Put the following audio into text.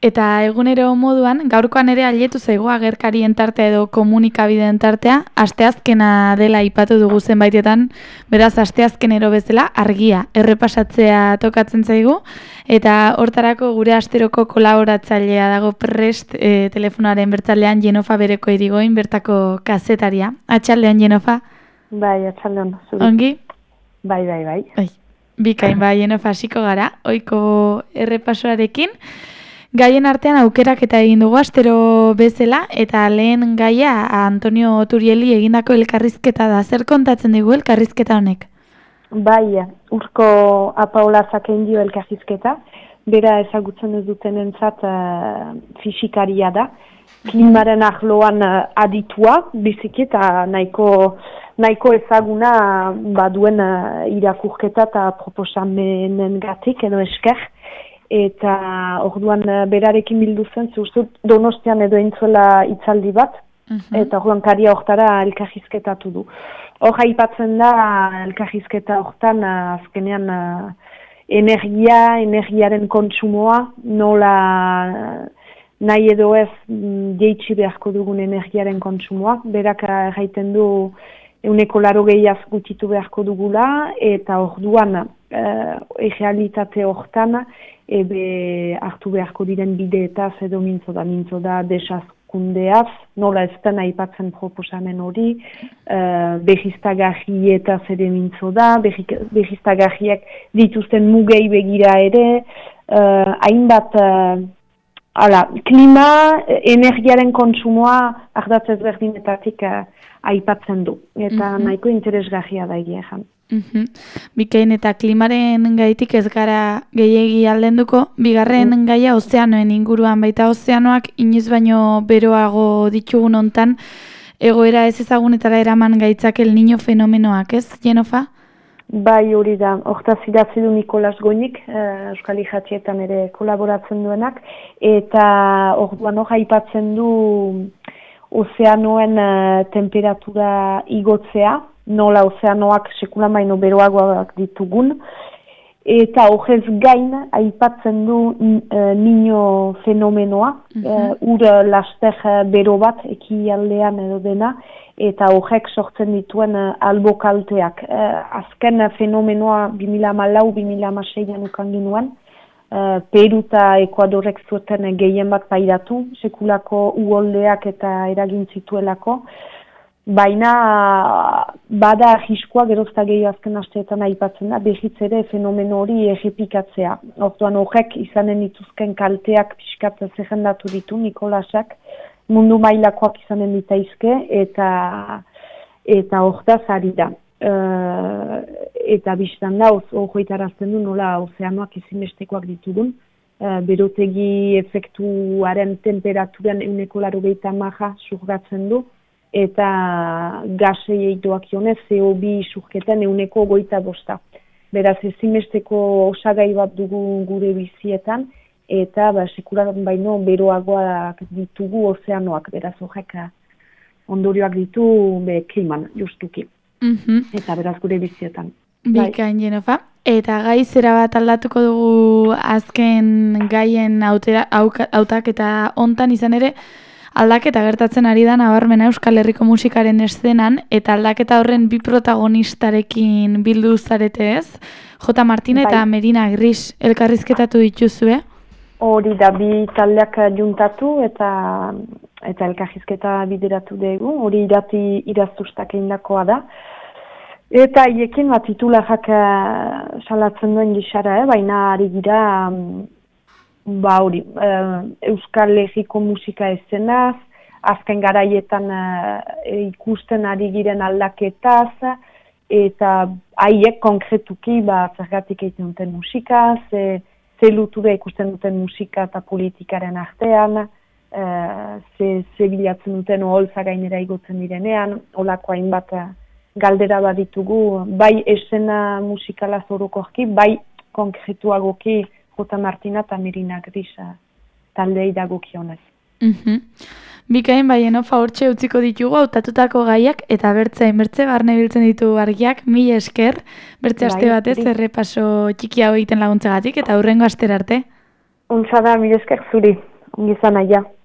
Eta egunero moduan, gaurkoan ere ailetu zaigu agerkarien tartea edo komunikabideen tartea, asteazkena dela aipatu dugu zenbaitetan, beraz asteazkenero bezala argia errepasatzea tokatzen zaigu, eta hortarako gure asteroko kolaboratzailea dago prest telefonaren bertzalean Jenofa Bereko Irigoin, bertako kazetaria. Atxaldean, Jenofa? Bai, atxaldean. Ongi? Bai. Bikain, Jenofa, hasiko gara, ohiko errepasoarekin. Gaien artean aukerak eta egin dugu astero bezala, eta lehen gaia Antonio Turieli egindako elkarrizketa da. Zer kontatzen digu elkarrizketa honek? Bai, Urko Apaola Zakendio elkarrizketa, bera ezagutzen ez dutenentzat fisikaria da, klimaren arloan aditua, biziki eta nahiko ezaguna baduen irakurketa eta proposamenen gatik edo esker. Eta orduan berarekin bildu zen, zuzut Donostian edo entzuela hitzaldi bat, eta orduan karia hortara elkarrizketatu du. Hor aipatzen da elkarrizketa hortan azkenean energiaren kontsumoa, nola nahi edo ez jeitsi beharko dugun energiaren kontsumoa. Berak gaiten du 80% gutxitu beharko dugula, eta orduan errealitate hortan hartu beharko diren bideetaz edo mintzo da desazkundeaz, nola ez den aipatzen proposamen hori, berriztagarrietaz ere mintzo da, berriztagarriak dituzten mugei begira ere, hainbat klima, energiaren kontsumoa ardatz ezberdinetatik aipatzen du, eta nahiko interesgarria da egia jan. Bikain eta klimaren gaitik ez gara gehiegi aldenduko, bigarren gaia ozeanoen inguruan, baita ozeanoak inoiz baino beroago ditugun hontan egoera ez ezagunetara eraman gaitzak El Niño fenomenoak, ez, Jenofa? Bai, hori da, hortaz idatzi du Nikolas Goñik, Euskal Irratietan ere kolaboratzen duenak, eta orduan hor aipatzen du ozeanoen temperatura igotzea, nola ozeanoak sekulan baino beroagoak ditugun, eta horrez gain aipatzen du Niño fenomenoa, ur laster bero bat ekialdean edo dena, eta horrek sortzen dituen albokalteak. Azken fenomenoa 2014-2016an ukan ginuen, Peru eta Ekuadorek zuten gehien bat pairatu, sekulako uholdeak eta eragin zituelako, baina bada arriskoa gerozta gehiago azken asteetan aipatzen da, berriz ere fenomeno hori errepikatzea. Orduan horrek izanen dituzken kalteak pixkat zerrendatu ditu Nikolasak, mundu mailakoak izanen ditaizke eta hortaz ari da. Eta biztan da, horretarazten du nola ozeanoak ezinbestekoak ditugun, berotegi efektuaren temperaturan 80% surgatzen du, eta gasei eitoak jonez CO2 surketen 125%. Beraz ezinbesteko osagai bat dugu gure bizietan, eta sekulan baino beroagoak ditugu ozeanoak, beraz horrek ondorioak ditu kliman, justuki. Eta beraz gure bizietan. Bikain, Jenofa. Eta gai zera bat aldatuko dugu azken gaien hautak eta hontan izan ere, aldaketa gertatzen ari da nabarmena Euskal Herriko musikaren eszenan, eta aldaketa horren bi protagonistarekin bildu zarete ez? J. Martin eta Merina Gris elkarrizketatu dituzue? Hori da, bi taldeak juntatu eta elkarrizketa bideratu dugu, hori iraztustak eindakoa da. Eta haiekin titulajak salatzen duen gixara, baina ari gira Euskal Herriko musika eszenaz, azken garaietan ikusten ari giren aldaketaz, eta haiek konkretuki zergatik egiten duten musika, ze lutura ikusten duten musika eta politikaren artean, ze bilatzen duten oholtza gainera igotzen direnean, olako hainbat galdera bat ditugu, bai esena musikala orokorki, bai konkretuagoki J. Martina eta Merina Gris taldei dagokionez. Bikain, Jenofa, hortxe utziko ditugu hautatutako gaiak eta bertze barne biltzen ditu argiak, mila esker, bertze aste batez errepaso txiki hau egiten laguntzagatik eta hurrengo astera arte. Untza da, mila esker zuri. ongizan aia.